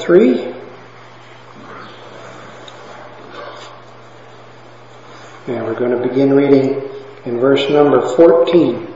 3. And we're going to begin reading in verse number 14.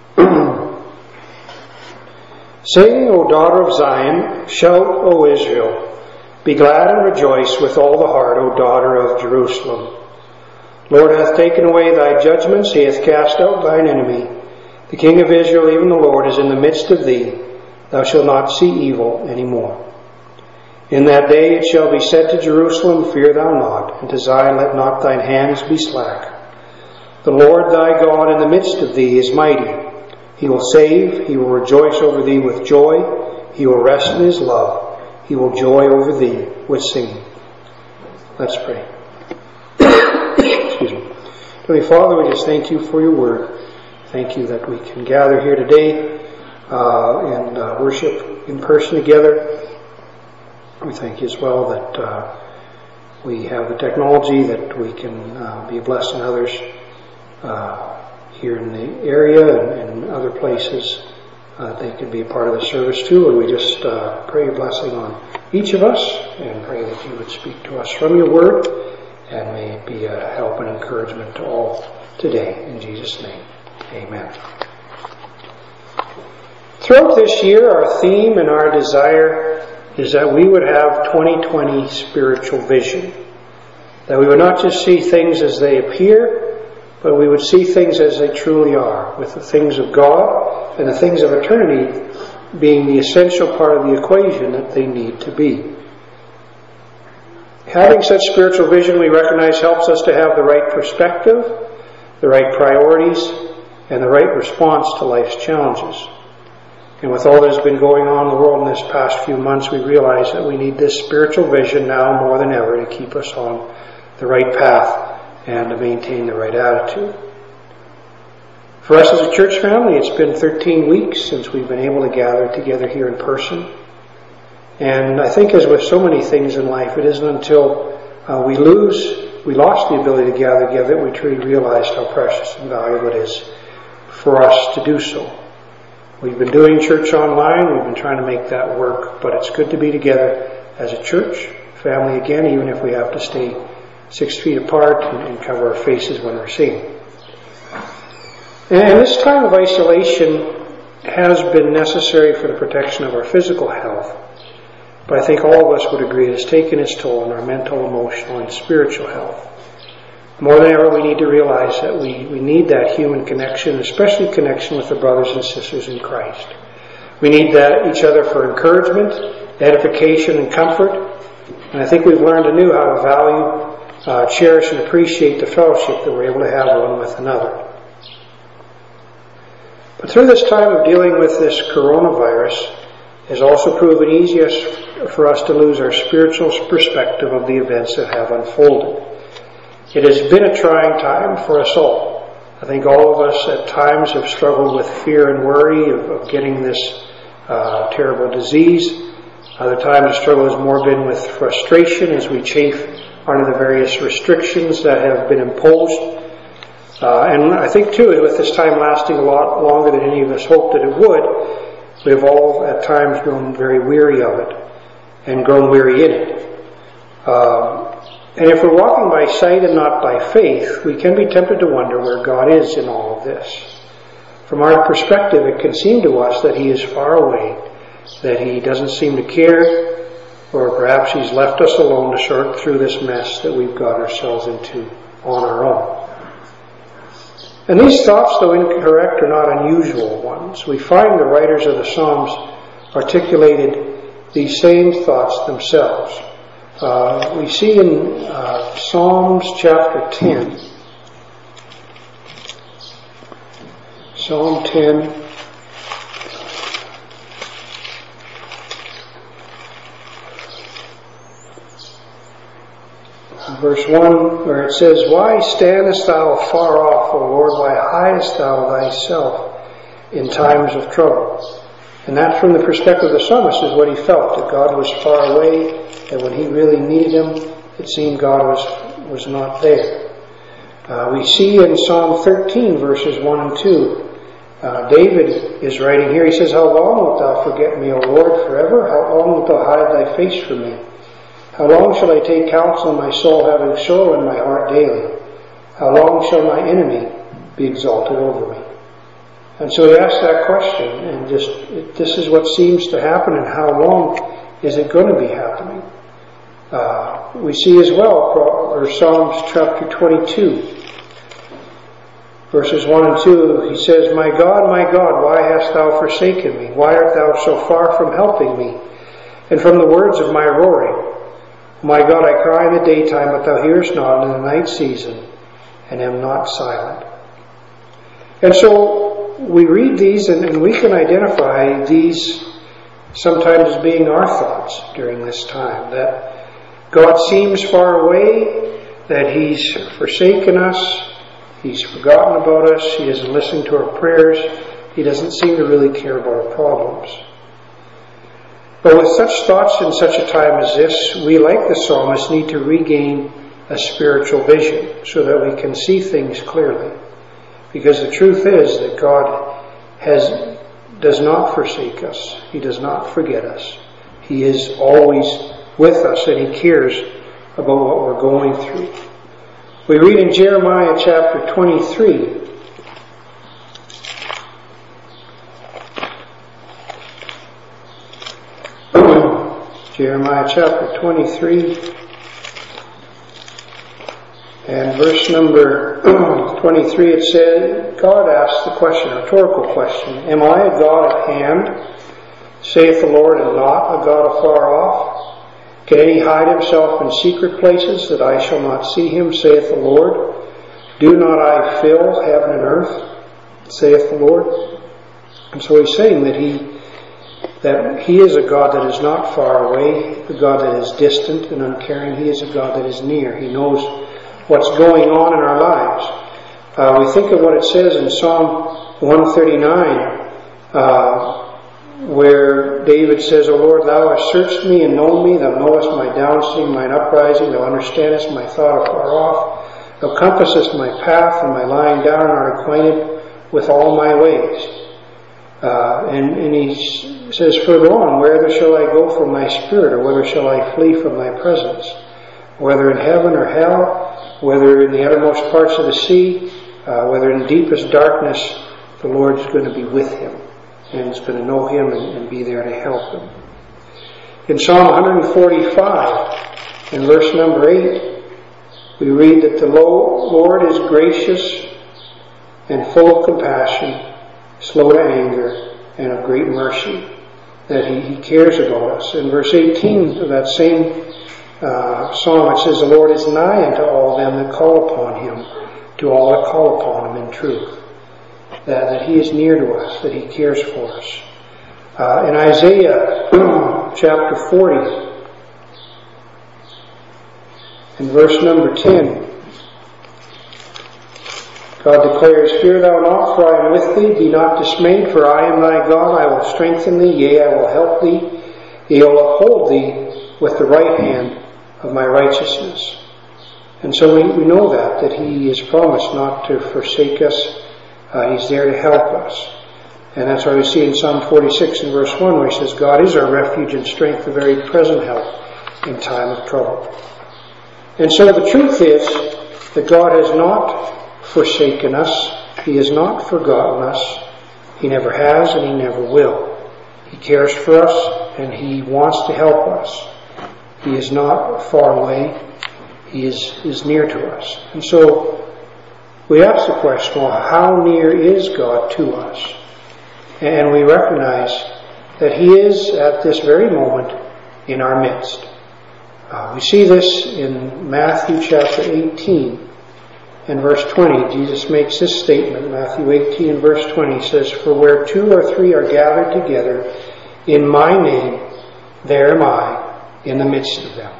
Sing, O daughter of Zion, shout, O Israel. Be glad and rejoice with all the heart, O daughter of Jerusalem. Lord hath taken away thy judgments, he hath cast out thine enemy. The King of Israel, even the Lord, is in the midst of thee. Thou shalt not see evil any more. In that day it shall be said to Jerusalem, fear thou not, and to Zion, let not thine hands be slack. The Lord thy God in the midst of thee is mighty. He will save, he will rejoice over thee with joy, he will rest in his love, he will joy over thee with singing. Let's pray. Excuse me. Heavenly Father, we just thank you for your word. Thank you that we can gather here today and worship in person together. We thank you as well that we have the technology that we can be a blessing to others here in the area and other places. They can be a part of the service too, and we just pray your blessing on each of us and pray that you would speak to us from your word, and may it be a help and encouragement to all today. In Jesus' name, amen. Throughout this year, our theme and our desire is that we would have 2020 spiritual vision. That we would not just see things as they appear, but we would see things as they truly are, with the things of God and the things of eternity being the essential part of the equation that they need to be. Having such spiritual vision, we recognize, helps us to have the right perspective, the right priorities, and the right response to life's challenges. And with all that has been going on in the world in this past few months, we realize that we need this spiritual vision now more than ever to keep us on the right path and to maintain the right attitude. For us as a church family, it's been 13 weeks since we've been able to gather together here in person. And I think, as with so many things in life, it isn't until we lost the ability to gather together that we truly realized how precious and valuable it is for us to do so. We've been doing church online. We've been trying to make that work, but it's good to be together as a church family again, even if we have to stay 6 feet apart and cover our faces when we're singing. And this time of isolation has been necessary for the protection of our physical health, but I think all of us would agree it has taken its toll on our mental, emotional, and spiritual health. More than ever, we need to realize that we need that human connection, especially connection with the brothers and sisters in Christ. We need each other for encouragement, edification, and comfort. And I think we've learned anew how to value, cherish, and appreciate the fellowship that we're able to have one with another. But through this time of dealing with this coronavirus, it has also proven easiest for us to lose our spiritual perspective of the events that have unfolded. It has been a trying time for us all. I think all of us at times have struggled with fear and worry of getting this terrible disease. Other times the struggle has more been with frustration as we chafe under the various restrictions that have been imposed. And I think too, with this time lasting a lot longer than any of us hoped that it would, we have all at times grown very weary of it and grown weary in it. And if we're walking by sight and not by faith, we can be tempted to wonder where God is in all of this. From our perspective, it can seem to us that He is far away, that He doesn't seem to care, or perhaps He's left us alone to sort through this mess that we've got ourselves into on our own. And these thoughts, though incorrect, are not unusual ones. We find the writers of the Psalms articulated these same thoughts themselves. We see in Psalms chapter 10, Psalm 10, verse 1, where it says, "Why standest thou far off, O Lord? Why hidest thou thyself in times of trouble?" And that, from the perspective of the psalmist, is what he felt, that God was far away, that when he really needed Him, it seemed God was not there. We see in Psalm 13, verses 1 and 2, David is writing here, he says, "How long wilt thou forget me, O Lord, forever? How long wilt thou hide thy face from me? How long shall I take counsel in my soul, having sorrow in my heart daily? How long shall my enemy be exalted over me?" And so he asks that question, and this is what seems to happen, and how long is it going to be happening? We see as well, Psalms chapter 22, verses 1 and 2, he says, my God, why hast thou forsaken me? Why art thou so far from helping me, and from the words of my roaring? My God, I cry in the daytime, but thou hearest not, and in the night season, and am not silent. And so we read these, and we can identify these sometimes as being our thoughts during this time, that God seems far away, that He's forsaken us, He's forgotten about us, He doesn't listen to our prayers, He doesn't seem to really care about our problems. But with such thoughts in such a time as this, we, like the psalmist, need to regain a spiritual vision so that we can see things clearly. Because the truth is that God does not forsake us. He does not forget us. He is always with us, and He cares about what we're going through. We read in Jeremiah chapter 23, Jeremiah chapter 23 and verse number 23, it says, God asks the question, a rhetorical question, am I a God at hand, saith the Lord, and not a God afar off? Can any hide himself in secret places that I shall not see him, saith the Lord? Do not I fill heaven and earth, saith the Lord? And so he's saying that He is a God that is not far away, a God that is distant and uncaring. He is a God that is near. He knows what's going on in our lives. We think of what it says in Psalm 139, where David says, O Lord, thou hast searched me and known me. Thou knowest my downsitting, mine uprising. Thou understandest my thought afar off. Thou compassest my path and my lying down, and art acquainted with all my ways. And he says further on, whether shall I go from thy spirit, or whether shall I flee from thy presence? Whether in heaven or hell, whether in the uttermost parts of the sea, whether in deepest darkness, the Lord's going to be with him, and is going to know him and be there to help him. In Psalm 145, in verse number 8, we read that the Lord is gracious and full of compassion, slow to anger, and of great mercy, that He cares about us. In verse 18 of that same psalm, it says, the Lord is nigh unto all them that call upon Him, to all that call upon Him in truth. That He is near to us, that He cares for us. In Isaiah chapter 40, in verse number 10, God declares, fear thou not, for I am with thee. Be not dismayed, for I am thy God. I will strengthen thee, yea, I will help thee. Yea, I will uphold thee with the right hand of my righteousness. And so we know that He has promised not to forsake us. He's there to help us. And that's why we see in Psalm 46 and verse 1 where He says, God is our refuge and strength, the very present help in time of trouble. And so the truth is that God has not forsaken us. He has not forgotten us. He never has, and He never will. He cares for us, and He wants to help us. He is not far away. He is near to us. And so we ask the question, well, how near is God to us? And we recognize that He is at this very moment in our midst. We see this in Matthew chapter 18 and verse 20. Jesus makes this statement, Matthew 18 and verse 20 says, for where 2 or 3 are gathered together in my name, there am I in the midst of them.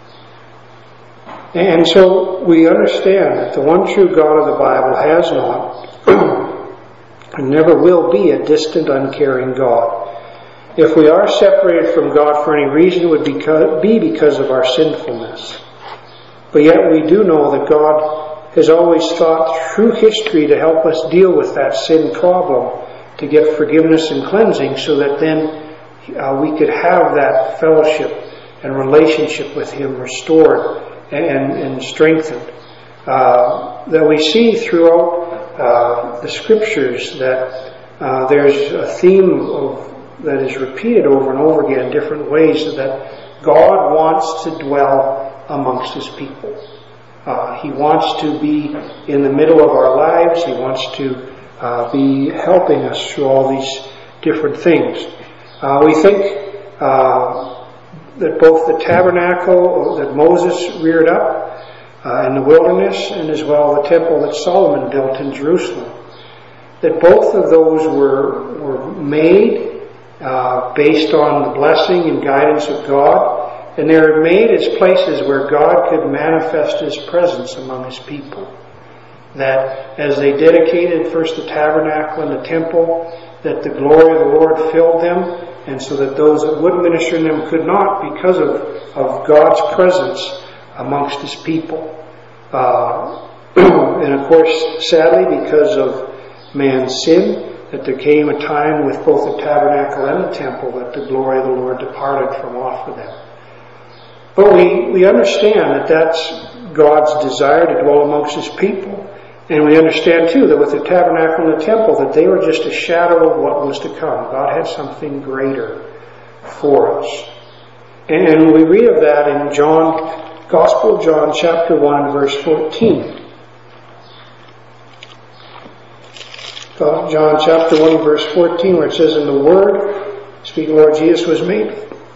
And so we understand that the one true God of the Bible has not and never will be a distant, uncaring God. If we are separated from God for any reason, it would be because of our sinfulness. But yet we do know that God has always thought through history to help us deal with that sin problem to get forgiveness and cleansing, so that then we could have that fellowship and relationship with Him restored and strengthened. That we see throughout the Scriptures that there's a theme that is repeated over and over again in different ways, that God wants to dwell amongst His people. He wants to be in the middle of our lives. He wants to be helping us through all these different things. We think that both the tabernacle that Moses reared up in the wilderness, and as well the temple that Solomon built in Jerusalem, that both of those were made based on the blessing and guidance of God. And they were made as places where God could manifest His presence among His people. That as they dedicated first the tabernacle and the temple, that the glory of the Lord filled them, and so that those that would minister in them could not, because of God's presence amongst His people. And of course, sadly, because of man's sin, that there came a time with both the tabernacle and the temple that the glory of the Lord departed from off of them. But we understand that that's God's desire to dwell amongst His people. And we understand too that with the tabernacle and the temple, that they were just a shadow of what was to come. God had something greater for us. And we read of that in Gospel of John chapter 1 verse 14. John chapter 1 verse 14, where it says, "And the Word," speaking Lord Jesus, was made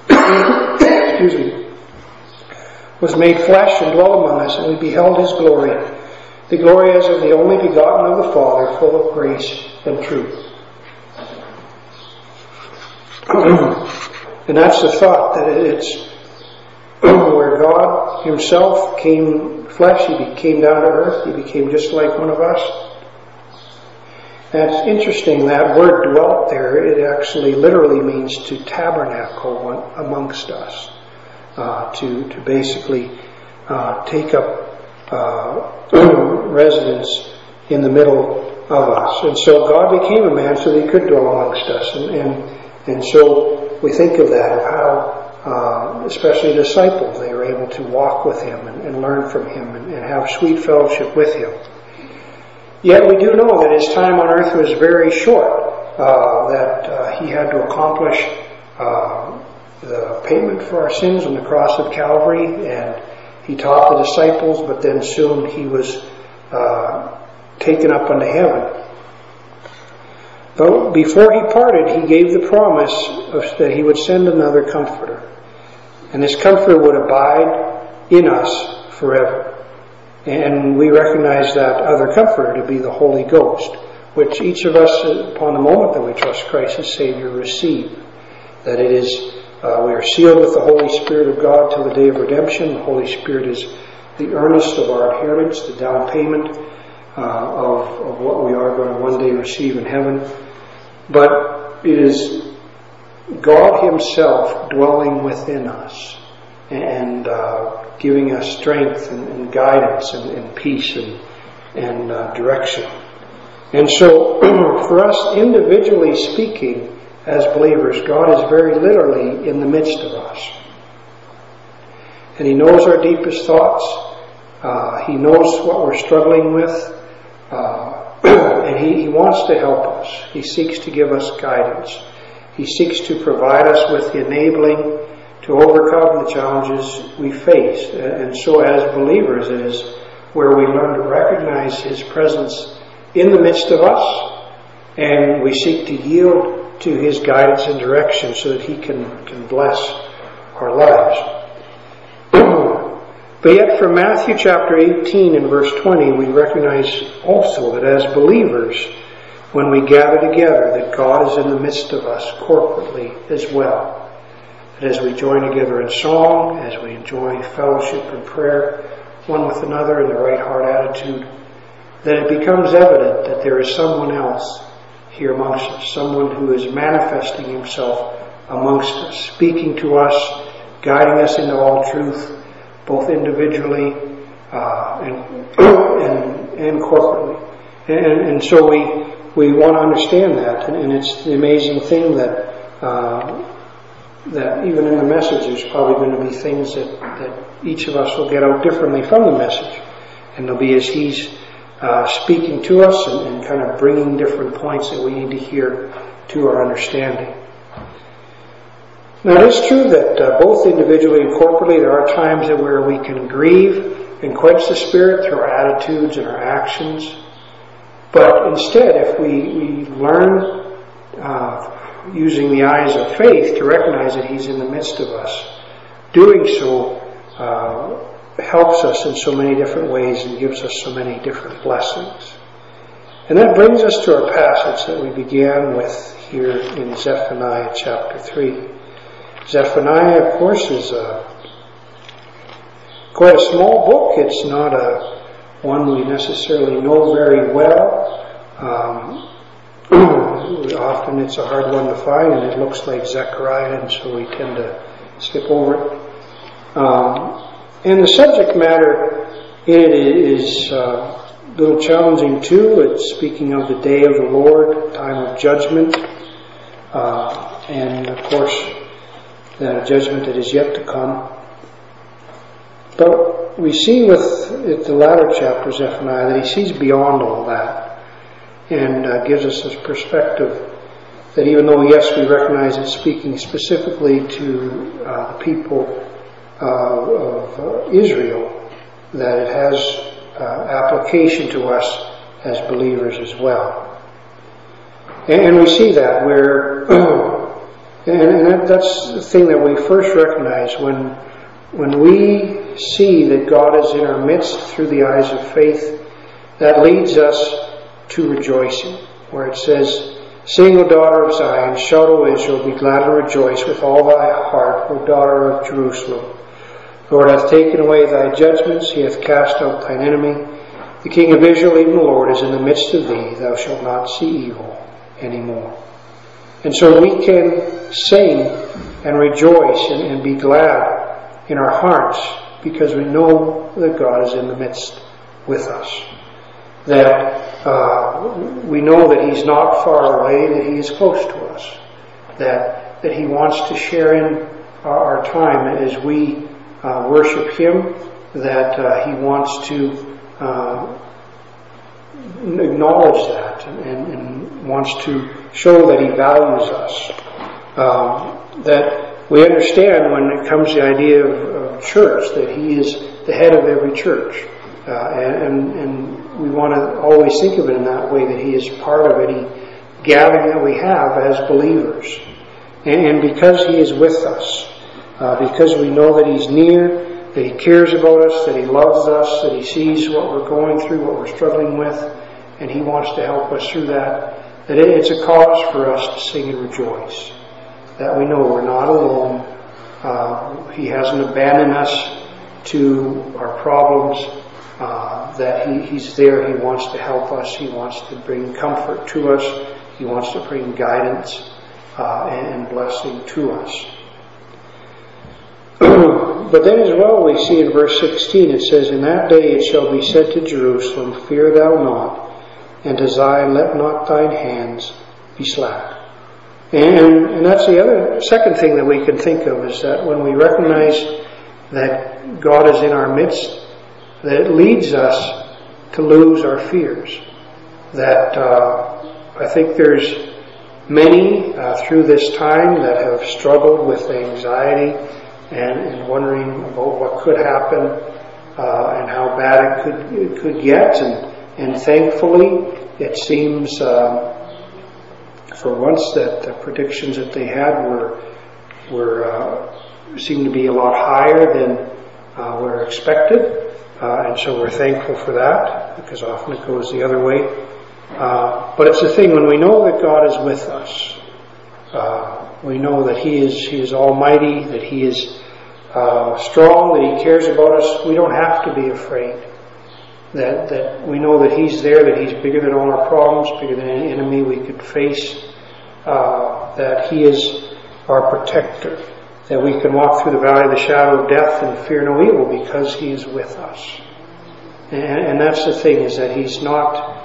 was made flesh and dwelt among us, and we beheld His glory, the glory as of the only begotten of the Father, full of grace and truth. And that's the thought, that it's where God Himself came flesh, He came down to earth, He became just like one of us. And it's interesting, that word dwelt there, it actually literally means to tabernacle amongst us. To basically take up residence in the middle of us. And so God became a man so that He could dwell amongst us. And so we think of that, of how especially the disciples, they were able to walk with Him and learn from Him and have sweet fellowship with Him. Yet we do know that His time on earth was very short, that He had to accomplish the payment for our sins on the cross of Calvary, and He taught the disciples, but then soon He was taken up unto heaven. But before He parted, He gave the promise that He would send another Comforter, and this Comforter would abide in us forever. And we recognize that other Comforter to be the Holy Ghost, which each of us, upon the moment that we trust Christ as Savior, receive. That it is, we are sealed with the Holy Spirit of God till the day of redemption. The Holy Spirit is the earnest of our inheritance, the down payment of what we are going to one day receive in heaven. But it is God Himself dwelling within us and giving us strength and guidance and peace and direction. And so, for us individually speaking, as believers, God is very literally in the midst of us. And He knows our deepest thoughts. He knows what we're struggling with. And He wants to help us. He seeks to give us guidance. He seeks to provide us with the enabling to overcome the challenges we face. And so as believers, it is where we learn to recognize His presence in the midst of us, and we seek to yield to His guidance and direction so that He can bless our lives. But yet from Matthew chapter 18 and verse 20, we recognize also that as believers, when we gather together, that God is in the midst of us corporately as well. That as we join together in song, as we enjoy fellowship and prayer, one with another in the right heart attitude, that it becomes evident that there is someone else here amongst us, someone who is manifesting Himself amongst us, speaking to us, guiding us into all truth, both individually and corporately. And so we want to understand that, and it's the amazing thing that that even in the message there's probably going to be things that each of us will get out differently from the message, and there'll be as he's speaking to us and kind of bringing different points that we need to hear to our understanding. Now it is true that both individually and corporately there are times where we can grieve and quench the Spirit through our attitudes and our actions. But instead, if we learn using the eyes of faith to recognize that He's in the midst of us, doing so helps us in so many different ways and gives us so many different blessings. And that brings us to our passage that we began with here in Zephaniah chapter 3. Zephaniah, of course, is quite a small book. It's not one we necessarily know very well. Often it's a hard one to find, and it looks like Zechariah, and so we tend to skip over it. And the subject matter in it is a little challenging too. It's speaking of the day of the Lord, time of judgment, and of course that judgment that is yet to come. But we see with the latter chapter of Zephaniah that he sees beyond all that and gives us this perspective that even though, yes, we recognize it's speaking specifically to the people of Israel, that it has application to us as believers as well. And we see that where, and that's the thing that we first recognize when we see that God is in our midst through the eyes of faith, that leads us to rejoicing, where it says, "Sing, O daughter of Zion, shout, O Israel, be glad and rejoice with all thy heart, O daughter of Jerusalem. The Lord hath taken away thy judgments, he hath cast out thine enemy. The King of Israel, even the Lord, is in the midst of thee, thou shalt not see evil any more." And so we can sing and rejoice and be glad in our hearts because we know that God is in the midst with us. That we know that He's not far away, that He is close to us. That He wants to share in our time as we worship Him. That He wants to acknowledge that and wants to show that He values us. That we understand when it comes to the idea of church that He is the head of every church. And we want to always think of it in that way, that He is part of any gathering that we have as believers. And because He is with us, because we know that He's near, that He cares about us, that He loves us, that He sees what we're going through, what we're struggling with, and He wants to help us through that it's a cause for us to sing and rejoice. That we know we're not alone. He hasn't abandoned us to our problems. That He's there. He wants to help us. He wants to bring comfort to us. He wants to bring guidance and blessing to us. But then as well we see in verse 16 it says, "In that day it shall be said to Jerusalem, Fear thou not, and to Zion, let not thine hands be slack." And that's the second thing that we can think of, is that when we recognize that God is in our midst, that it leads us to lose our fears. That I think there's many through this time that have struggled with anxiety and wondering about what could happen and how bad it could get. And thankfully, it seems for once that the predictions that they had were seemed to be a lot higher than were expected. And so we're thankful for that, because often it goes the other way. But it's the thing, when we know that God is with us, we know that He is almighty, that He is strong, that He cares about us. We don't have to be afraid. That we know that He's there, that He's bigger than all our problems, bigger than any enemy we could face, that He is our protector. That we can walk through the valley of the shadow of death and fear no evil because He is with us. And that's the thing, is that He's not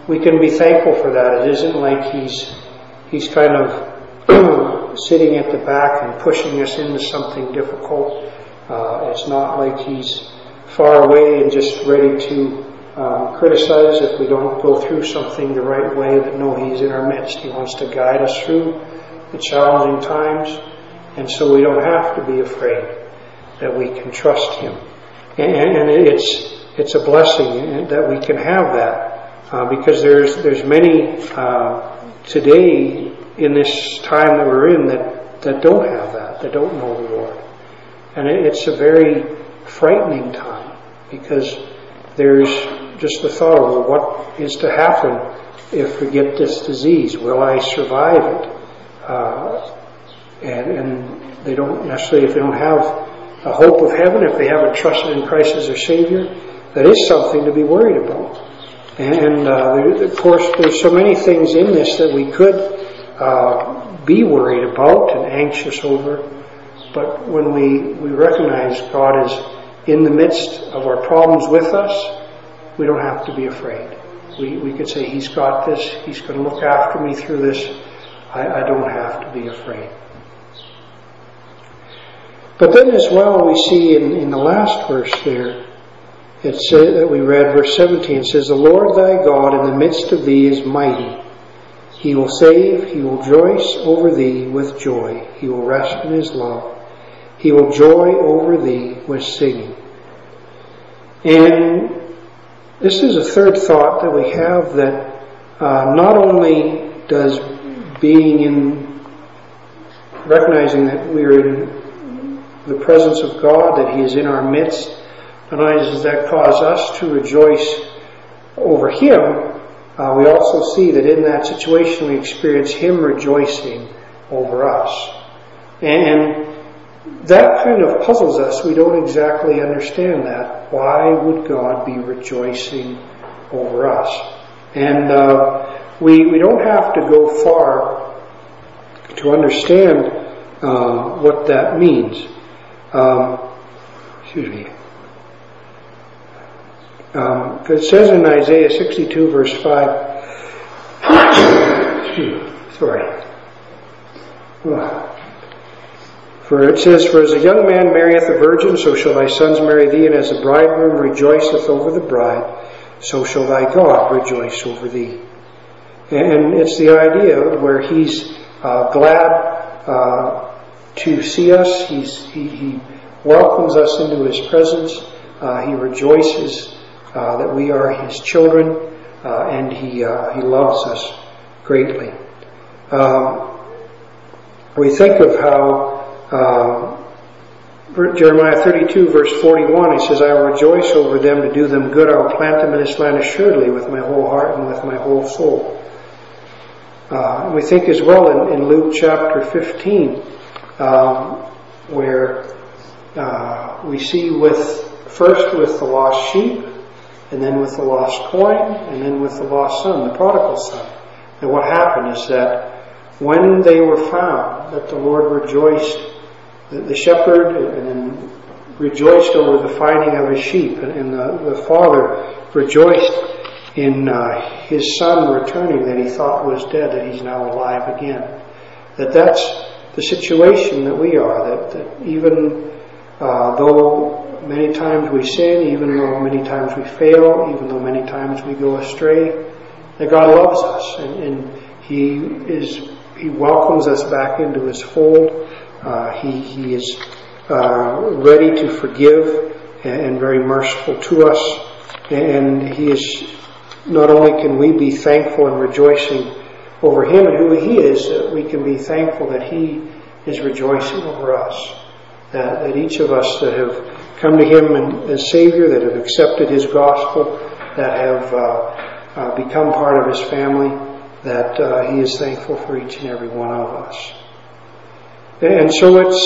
we can be thankful for that. It isn't like he's kind of sitting at the back and pushing us into something difficult. It's not like he's far away and just ready to criticize if we don't go through something the right way. But no, he's in our midst. He wants to guide us through the challenging times, and so we don't have to be afraid, that we can trust him. And it's a blessing that we can have that, because there's many today in this time that we're in that don't have that don't know the Lord. And it's a very frightening time, because there's just the thought of, well, what is to happen if we get this disease? Will I survive it? And they don't necessarily, if they don't have a hope of heaven, if they haven't trusted in Christ as their Savior, that is something to be worried about. And of course, there's so many things in this that we could be worried about and anxious over. But when we recognize God is in the midst of our problems with us, we don't have to be afraid. We could say, He's got this. He's going to look after me through this. I don't have to be afraid. But then as well, we see in the last verse there, it says that we read, verse 17, it says, "The Lord thy God in the midst of thee is mighty. He will save, he will rejoice over thee with joy. He will rest in his love. He will joy over thee with singing." And this is a third thought that we have, that not only does recognizing that we are in the presence of God, that He is in our midst, not only does that cause us to rejoice over Him, we also see that in that situation we experience Him rejoicing over us. And that kind of puzzles us. We don't exactly understand that. Why would God be rejoicing over us? And we don't have to go far to understand what that means. It says in Isaiah 62 verse 5, for it says, "For as a young man marrieth a virgin, so shall thy sons marry thee, and as a bridegroom rejoiceth over the bride, so shall thy God rejoice over thee." And it's the idea where He's glad to see us. He welcomes us into His presence. He rejoices that we are His children, and He loves us greatly. We think of how Jeremiah 32 verse 41, he says, "I will rejoice over them to do them good. I will plant them in this land assuredly with my whole heart and with my whole soul." We think as well in Luke chapter 15, where we see first with the lost sheep, and then with the lost coin, and then with the lost son, the prodigal son. And what happened is that when they were found, that the Lord rejoiced, the shepherd and then rejoiced over the finding of his sheep, and the father rejoiced in his son returning that he thought was dead, that he's now alive again. That's the situation that we are, that even though many times we sin, even though many times we fail, even though many times we go astray, that God loves us, and He welcomes us back into His fold. He is ready to forgive and very merciful to us. And He is, not only can we be thankful and rejoicing over Him and who He is, we can be thankful that He is rejoicing over us. That each of us that have come to Him as Savior, that have accepted His gospel, that have become part of His family, that He is thankful for each and every one of us. And so it's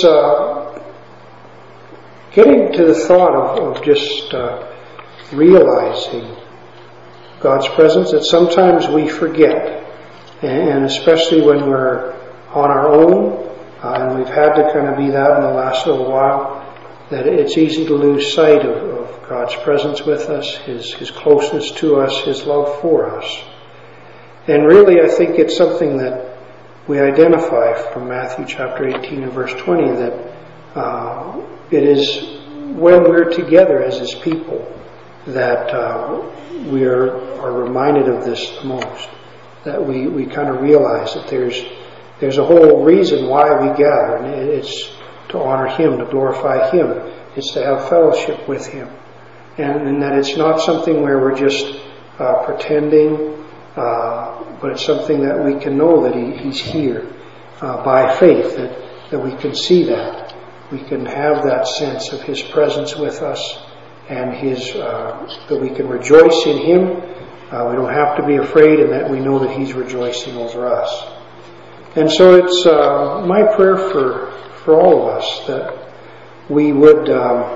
getting to the thought of just realizing God's presence, that sometimes we forget, and especially when we're on our own, and we've had to kind of be that in the last little while, that it's easy to lose sight of God's presence with us, His closeness to us, His love for us. And really, I think it's something that we identify from Matthew chapter 18 and verse 20, that it is when we're together as His people that we are reminded of this the most. That we kind of realize that there's a whole reason why we gather, and it's to honor Him, to glorify Him. It's to have fellowship with Him. And that it's not something where we're just pretending, but it's something that we can know that He's here by faith, that we can see that. We can have that sense of His presence with us, and that we can rejoice in Him. We don't have to be afraid, and that we know that He's rejoicing over us. And so it's my prayer for all of us that we would,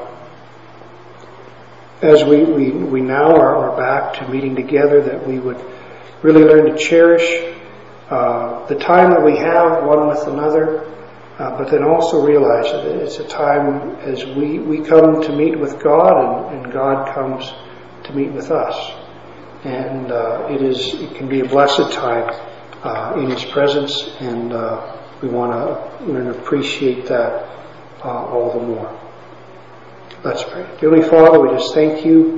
as we now are back to meeting together, that we would really learn to cherish the time that we have one with another, but then also realize that it's a time as we come to meet with God, and God comes to meet with us. And it can be a blessed time in His presence, and we want to learn to appreciate that all the more. Let's pray. Dear Heavenly Father, we just thank You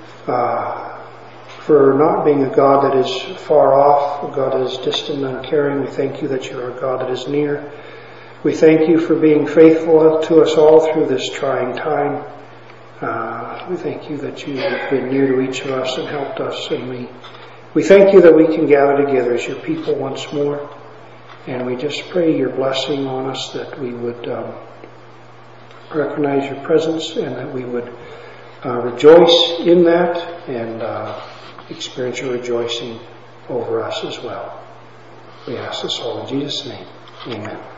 for not being a God that is far off, a God that is distant and uncaring. We thank You that You are a God that is near. We thank You for being faithful to us all through this trying time. We thank You that You have been near to each of us and helped us, and we thank You that we can gather together as Your people once more. And we just pray Your blessing on us, that we would recognize Your presence, and that we would rejoice in that, and experience Your rejoicing over us as well. We ask this all in Jesus' name. Amen.